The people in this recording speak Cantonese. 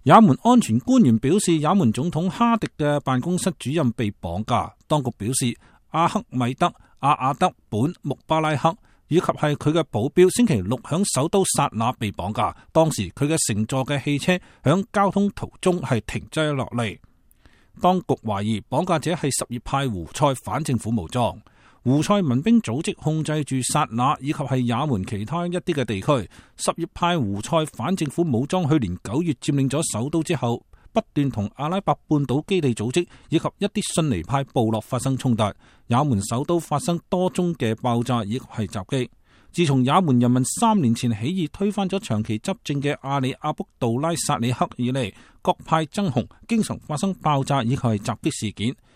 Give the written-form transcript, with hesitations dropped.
也門安全官員表示，也門總統哈迪嘅辦公室主任被綁架。當局表示，阿克米德·阿阿德本·穆巴拉克以及係佢嘅保鏢，星期六響首都薩那被綁架。當時佢嘅乘坐嘅汽車響交通途中係停滯落嚟。當局懷疑綁架者係什葉派胡塞反政府武裝。胡塞民兵組織控制住薩那以及係也門其他一啲嘅地區。什葉派胡塞反政府武裝去年9月佔領咗首都之後，不斷同阿拉伯半島基地組織以及一啲遜尼派部落發生衝突。也門首都發生多宗嘅爆炸以及係襲擊。自從也門人民3年前起義推翻咗長期執政嘅阿里阿卜杜拉薩里克以嚟，各派爭雄，經常發生爆炸以及係襲擊事件。